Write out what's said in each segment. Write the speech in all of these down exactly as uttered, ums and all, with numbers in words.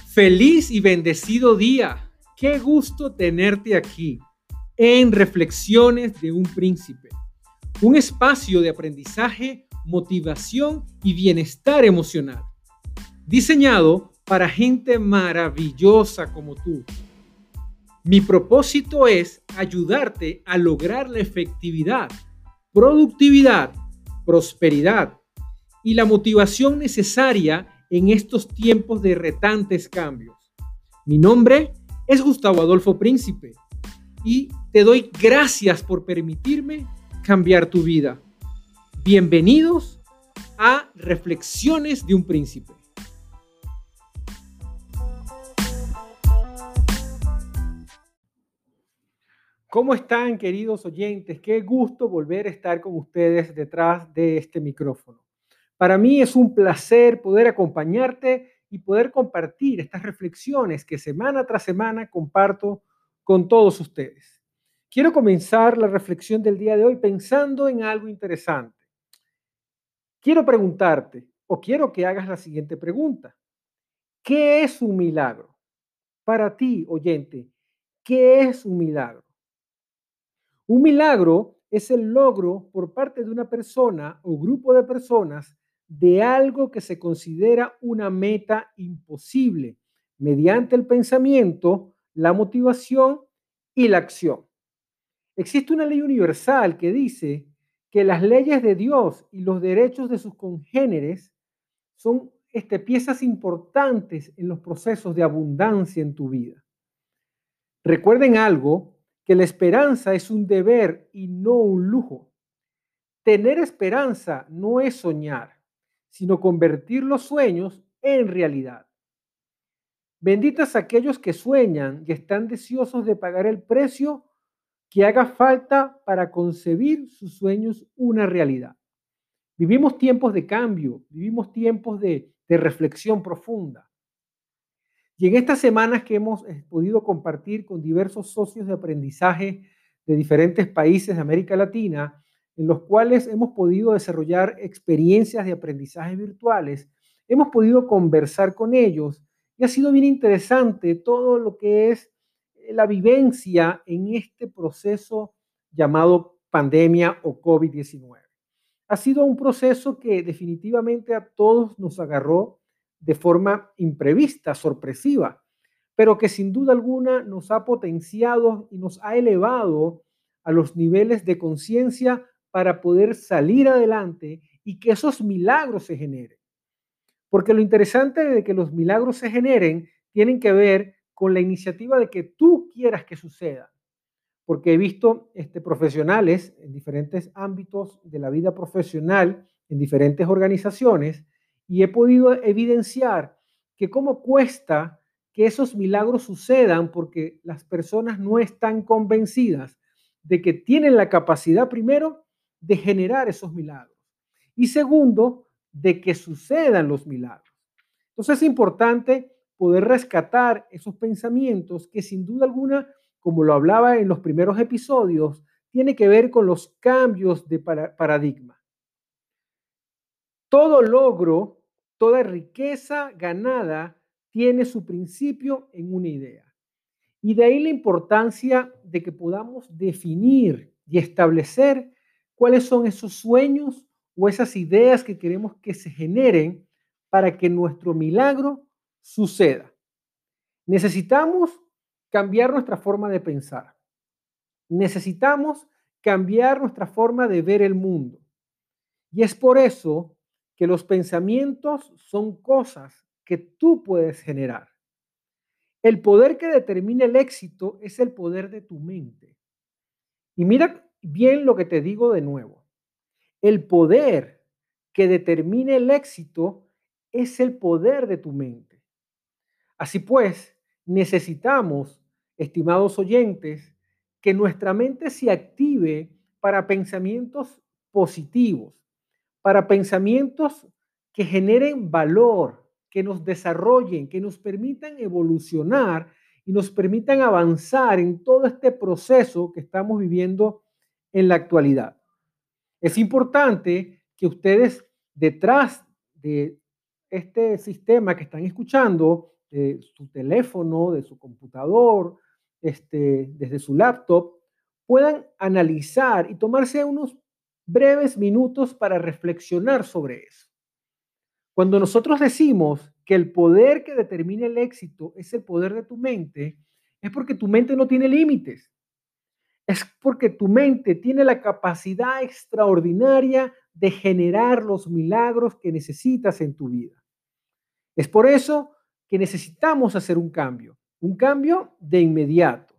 Feliz y bendecido día. Qué gusto tenerte aquí en Reflexiones de un Príncipe, un espacio de aprendizaje, motivación y bienestar emocional, diseñado para gente maravillosa como tú. Mi propósito es ayudarte a lograr la efectividad, productividad, prosperidad y la motivación necesaria en estos tiempos de retantes cambios. Mi nombre es Gustavo Adolfo Príncipe y te doy gracias por permitirme cambiar tu vida. Bienvenidos a Reflexiones de un Príncipe. ¿Cómo están, queridos oyentes? Qué gusto volver a estar con ustedes detrás de este micrófono. Para mí es un placer poder acompañarte y poder compartir estas reflexiones que semana tras semana comparto con todos ustedes. Quiero comenzar la reflexión del día de hoy pensando en algo interesante. Quiero preguntarte, o quiero que hagas la siguiente pregunta. ¿Qué es un milagro? Para ti, oyente, ¿qué es un milagro? Un milagro es el logro por parte de una persona o grupo de personas de algo que se considera una meta imposible mediante el pensamiento, la motivación y la acción. Existe una ley universal que dice que las leyes de Dios y los derechos de sus congéneres son este, piezas importantes en los procesos de abundancia en tu vida. Recuerden algo, que la esperanza es un deber y no un lujo. Tener esperanza no es soñar, sino convertir los sueños en realidad. Benditos aquellos que sueñan y están deseosos de pagar el precio que haga falta para concebir sus sueños una realidad. Vivimos tiempos de cambio, vivimos tiempos de, de reflexión profunda. Y en estas semanas que hemos podido compartir con diversos socios de aprendizaje de diferentes países de América Latina, en los cuales hemos podido desarrollar experiencias de aprendizaje virtuales, hemos podido conversar con ellos y ha sido bien interesante todo lo que es la vivencia en este proceso llamado pandemia o COVID diecinueve. Ha sido un proceso que definitivamente a todos nos agarró de forma imprevista, sorpresiva, pero que sin duda alguna nos ha potenciado y nos ha elevado a los niveles de conciencia para poder salir adelante y que esos milagros se generen. Porque lo interesante de que los milagros se generen tienen que ver con la iniciativa de que tú quieras que suceda. Porque he visto este, profesionales en diferentes ámbitos de la vida profesional, en diferentes organizaciones, y he podido evidenciar que cómo cuesta que esos milagros sucedan porque las personas no están convencidas de que tienen la capacidad, primero, de generar esos milagros y segundo, de que sucedan los milagros. Entonces es importante poder rescatar esos pensamientos que sin duda alguna, como lo hablaba en los primeros episodios, tiene que ver con los cambios de paradigma. Todo logro, toda riqueza ganada tiene su principio en una idea. Y de ahí la importancia de que podamos definir y establecer cuáles son esos sueños o esas ideas que queremos que se generen para que nuestro milagro suceda. Necesitamos cambiar nuestra forma de pensar. Necesitamos cambiar nuestra forma de ver el mundo. Y es por eso que los pensamientos son cosas que tú puedes generar. El poder que determina el éxito es el poder de tu mente. Y mira bien lo que te digo de nuevo. El poder que determina el éxito es el poder de tu mente. Así pues, necesitamos, estimados oyentes, que nuestra mente se active para pensamientos positivos, para pensamientos que generen valor, que nos desarrollen, que nos permitan evolucionar y nos permitan avanzar en todo este proceso que estamos viviendo en la actualidad. Es importante que ustedes detrás de este sistema que están escuchando de su teléfono, de su computador, este, desde su laptop, puedan analizar y tomarse unos breves minutos para reflexionar sobre eso. Cuando nosotros decimos que el poder que determina el éxito es el poder de tu mente, es porque tu mente no tiene límites. Es porque tu mente tiene la capacidad extraordinaria de generar los milagros que necesitas en tu vida. Es por eso que necesitamos hacer un cambio, un cambio de inmediato.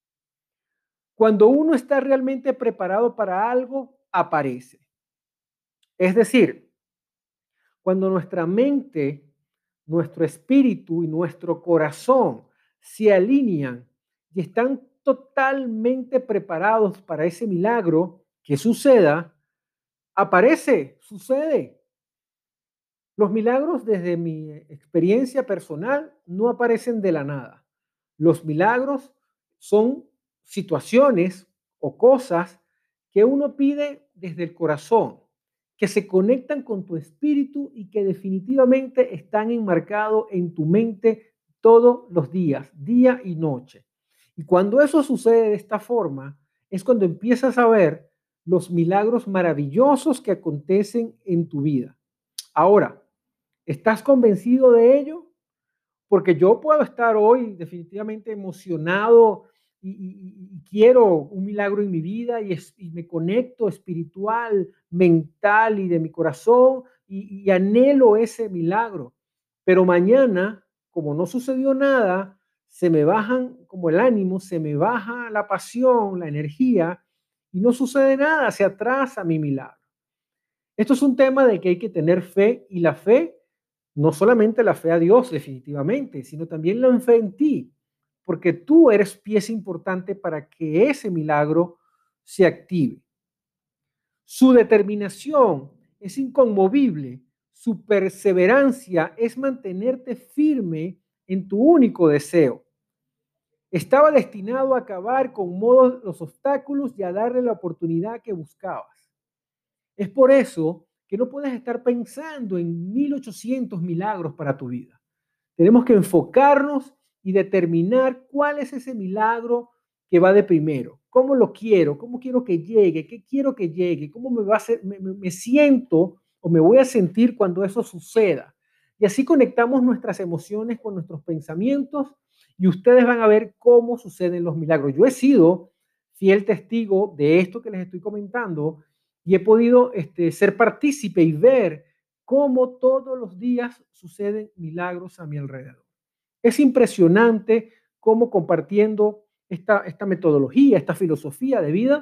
Cuando uno está realmente preparado para algo, aparece. Es decir, cuando nuestra mente, nuestro espíritu y nuestro corazón se alinean y están totalmente preparados para ese milagro que suceda, aparece, sucede. Los milagros, desde mi experiencia personal, no aparecen de la nada. Los milagros son situaciones o cosas que uno pide desde el corazón, que se conectan con tu espíritu y que definitivamente están enmarcados en tu mente todos los días, día y noche. Y cuando eso sucede de esta forma, es cuando empiezas a ver los milagros maravillosos que acontecen en tu vida. Ahora, ¿estás convencido de ello? Porque yo puedo estar hoy definitivamente emocionado y, y- y quiero un milagro en mi vida y, es- y me conecto espiritual, mental y de mi corazón y, y anhelo ese milagro. Pero mañana, como no sucedió nada, se me bajan como el ánimo, se me baja la pasión, la energía y no sucede nada, se atrasa mi milagro. Esto es un tema de que hay que tener fe y la fe, no solamente la fe a Dios definitivamente, sino también la fe en ti, porque tú eres pieza importante para que ese milagro se active. Su determinación es inconmovible, su perseverancia es mantenerte firme en tu único deseo. Estaba destinado a acabar con modos los obstáculos y a darle la oportunidad que buscabas. Es por eso que no puedes estar pensando en mil ochocientos milagros para tu vida. Tenemos que enfocarnos y determinar cuál es ese milagro que va de primero. ¿Cómo lo quiero? ¿Cómo quiero que llegue? ¿Qué quiero que llegue? ¿Cómo me va a hacer, me, me, me siento o me voy a sentir cuando eso suceda? Y así conectamos nuestras emociones con nuestros pensamientos y ustedes van a ver cómo suceden los milagros. Yo he sido fiel testigo de esto que les estoy comentando y he podido este, ser partícipe y ver cómo todos los días suceden milagros a mi alrededor. Es impresionante cómo compartiendo esta, esta metodología, esta filosofía de vida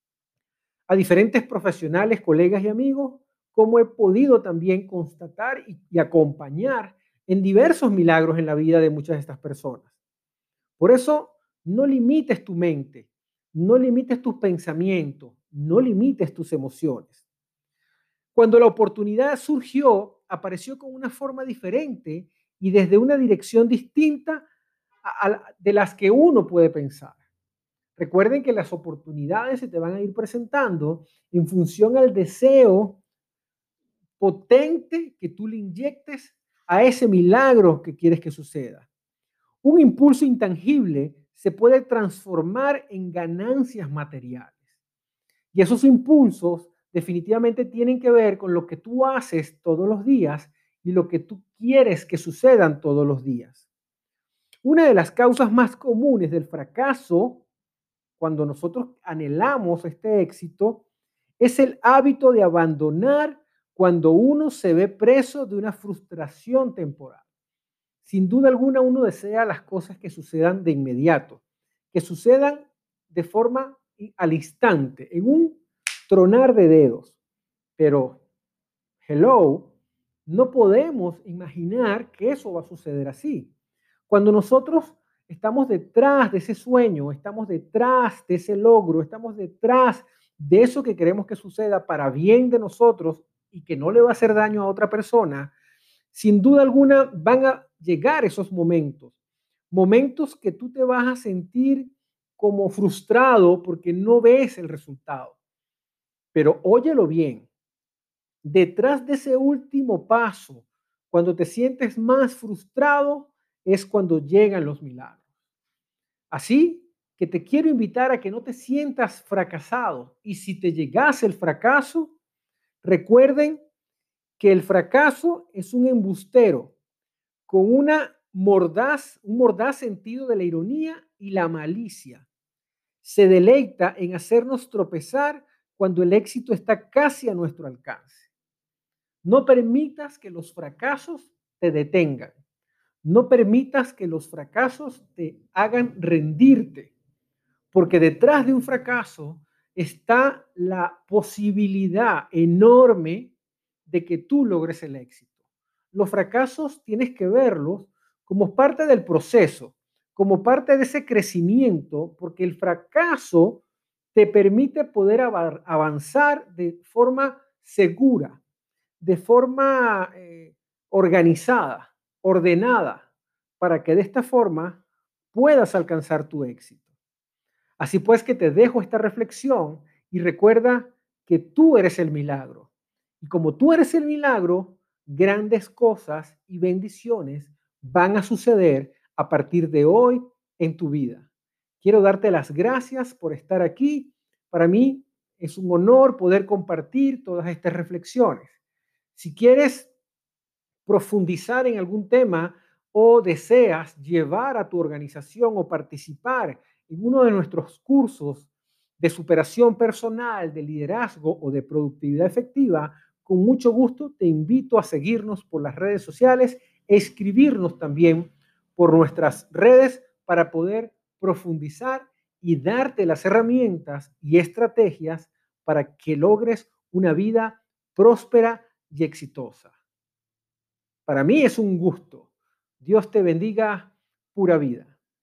a diferentes profesionales, colegas y amigos, cómo he podido también constatar y, y acompañar en diversos milagros en la vida de muchas de estas personas. Por eso, no limites tu mente, no limites tus pensamientos, no limites tus emociones. Cuando la oportunidad surgió, apareció con una forma diferente y desde una dirección distinta a, a, de las que uno puede pensar. Recuerden que las oportunidades se te van a ir presentando en función al deseo potente que tú le inyectes a ese milagro que quieres que suceda. Un impulso intangible se puede transformar en ganancias materiales. Y esos impulsos definitivamente tienen que ver con lo que tú haces todos los días y lo que tú quieres que sucedan todos los días. Una de las causas más comunes del fracaso, cuando nosotros anhelamos este éxito, es el hábito de abandonar cuando uno se ve preso de una frustración temporal. Sin duda alguna, uno desea las cosas que sucedan de inmediato, que sucedan de forma al instante, en un tronar de dedos. Pero, hello, no podemos imaginar que eso va a suceder así. Cuando nosotros estamos detrás de ese sueño, estamos detrás de ese logro, estamos detrás de eso que queremos que suceda para bien de nosotros y que no le va a hacer daño a otra persona, sin duda alguna van a llegar esos momentos, momentos que tú te vas a sentir como frustrado porque no ves el resultado. Pero óyelo bien, detrás de ese último paso, cuando te sientes más frustrado, es cuando llegan los milagros. Así que te quiero invitar a que no te sientas fracasado. Y si te llegase el fracaso, recuerden que el fracaso es un embustero con una mordaz, un mordaz sentido de la ironía y la malicia. Se deleita en hacernos tropezar cuando el éxito está casi a nuestro alcance. No permitas que los fracasos te detengan. No permitas que los fracasos te hagan rendirte, porque detrás de un fracaso está la posibilidad enorme de que tú logres el éxito. Los fracasos tienes que verlos como parte del proceso, como parte de ese crecimiento, porque el fracaso te permite poder avanzar de forma segura, de forma eh, organizada, ordenada, para que de esta forma puedas alcanzar tu éxito. Así pues que te dejo esta reflexión y recuerda que tú eres el milagro. Y como tú eres el milagro, grandes cosas y bendiciones van a suceder a partir de hoy en tu vida. Quiero darte las gracias por estar aquí. Para mí es un honor poder compartir todas estas reflexiones. Si quieres profundizar en algún tema o deseas llevar a tu organización o participar en uno de nuestros cursos de superación personal, de liderazgo o de productividad efectiva, con mucho gusto te invito a seguirnos por las redes sociales, escribirnos también por nuestras redes para poder profundizar y darte las herramientas y estrategias para que logres una vida próspera y exitosa. Para mí es un gusto. Dios te bendiga, pura vida.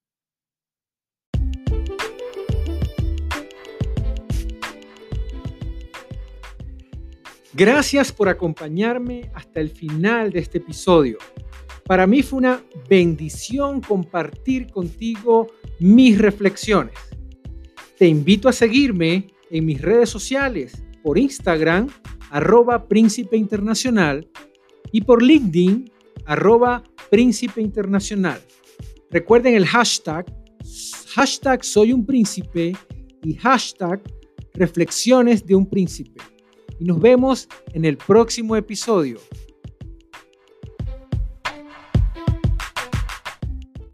Gracias por acompañarme hasta el final de este episodio. Para mí fue una bendición compartir contigo mis reflexiones. Te invito a seguirme en mis redes sociales, por Instagram, arroba Príncipe Internacional, y por LinkedIn, arroba Príncipe Internacional. Recuerden el hashtag, hashtag Soy un Príncipe y hashtag Reflexiones de un Príncipe. Y nos vemos en el próximo episodio.